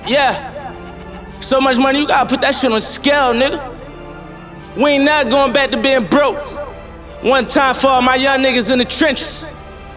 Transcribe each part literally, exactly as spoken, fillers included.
Yeah. So much money, you gotta put that shit on scale, nigga. We ain't not going back to being broke. One time for all my young niggas in the trenches.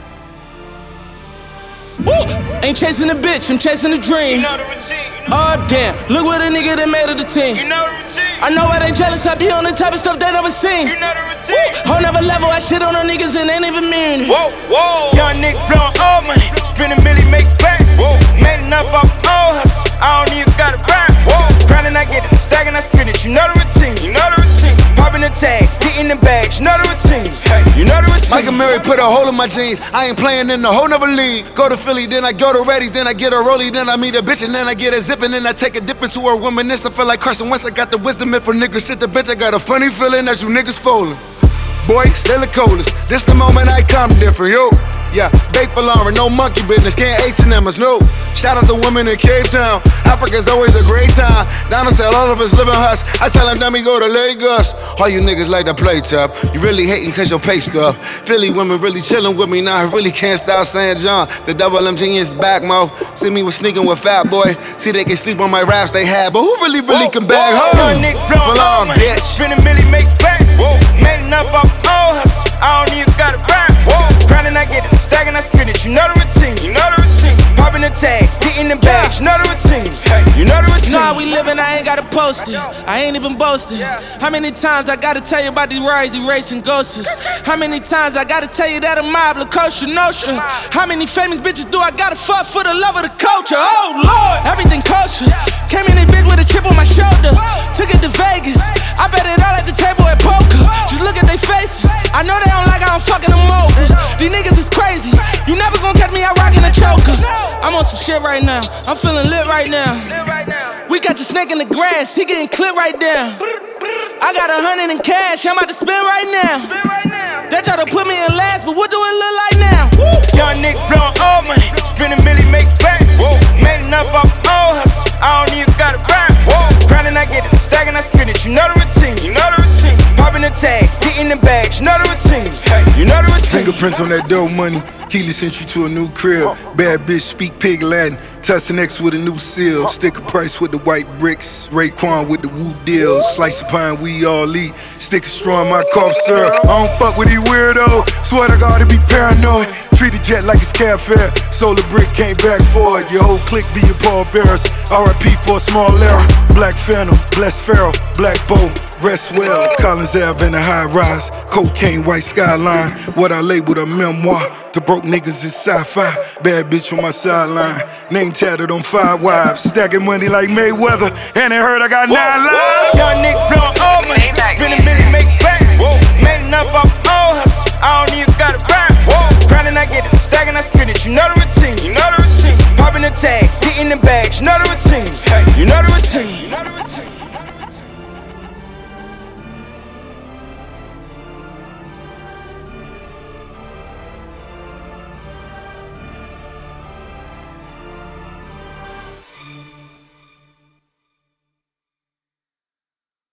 Woo! Ain't chasing a bitch, I'm chasing a dream. You know the routine. Oh damn, look what a nigga that made it the team. You know the routine. I know why they jealous, I be on the type of stuff they never seen. You know the routine. Whole never level, I shit on the niggas and ain't even mean it. Whoa, whoa. Young nigga blowing all money, spend a million, make back. Whoa. Made enough off all hustle, I don't even gotta rap. Whoa. Grinding, I get it, stacking, I spin it. You know the routine. You know the routine. Popping the tags, getting the bags. You know the routine. Hey, you know the routine. Michael Murray put a hole in my jeans. I ain't playing in the whole nother league. Go to Philly, then I go to Reddy's, then I get a rollie, then I meet a bitch, and then I get a zip, and then I take a dip into her reminisce. I feel like Carson Wentz. I got the wisdom if a nigga shit the bitch. I got a funny feeling that you niggas falling. Boy, still the coldest. This the moment I come different, yo. Yeah, bake for Lauren, no monkey business, can't H and M's, no. Shout out to women in Cape Town, Africa's always a great time. Donald said all of us live in huts, I tell him dummy go to Lagos. All you niggas like to play tough, you really hating cause your pay stuff. Philly women really chilling with me now, I really can't stop saying John. The double M genius back, mo. See me was sneaking with Fat Boy, see they can sleep on my raps they had, but who really, really can bag home? Young nigga blowing all money, bitch. spend a million, make back. Whoa. Made enough off all hustle, I don't even gotta rap. Whoa. Grinding, I get it, stacking, I spin it. You know the routine. You know the routine. Popping the tags, getting the bags. You know the routine. Hey, you know the routine. Nah, we living, I ain't gotta post it. I ain't even boasting. How many times I gotta tell you about these rides, these racing ghosts? How many times I gotta tell you that a mob La Costa Nostra? How many famous bitches do I gotta fuck for the love of the culture? Oh Lord, everything kosher. Came in this bitch with a chip on my shoulder. Took it to Vegas. I bet it all at the table at poker. Just look at their faces. I know they don't like how I'm fucking them over. These niggas is crazy. You never gonna catch me out rocking a choker. I'm on some shit right now. I'm feeling lit right now. We got your snake in the grass. He getting clipped right there. I got a hundred in cash. I'm about to spend right now. They try to put me in last, but what do it look like now? Woo. Young nigga blowing all money, spend a million, make back. Whoa. Made enough off all hustle, I don't even gotta rap. Whoa. Grinding, I get it, stacking, I spin it. You know the routine. You know the routine. Popping the tags, getting the bags. You know the routine. Hey, you know the routine. Fingerprints on that dope money. Keely sent you to a new crib. Bad bitch speak pig Latin. Tussin X with a new seal. Sticker price with the white bricks. Raekwon with the woo deal. Slice of pine we all eat. Sticker straw in my cough syrup. I don't fuck with these weirdos. Swear to God to be paranoid. Treat the jet like it's cab fare. Solar brick came back for it. Your whole clique be your pallbearers. R I P for a small error. Black Phantom, Bless Pharaoh, Black Bow, rest well. Collins Ave in the high rise. Cocaine, white skyline. What I labeled a memoir. The broke niggas is sci-fi. Bad bitch on my sideline. Name tatted on five wives. Stacking money like Mayweather. And they heard I got nine lives. Young nigga blowing all money, spend a million, make back. Whoa. Made enough off all hustle, I don't even gotta rap. Whoa. Grinding, I get it, stacking, I spin it. You know the routine. You know the routine. Popping the tags, getting the bags. You know the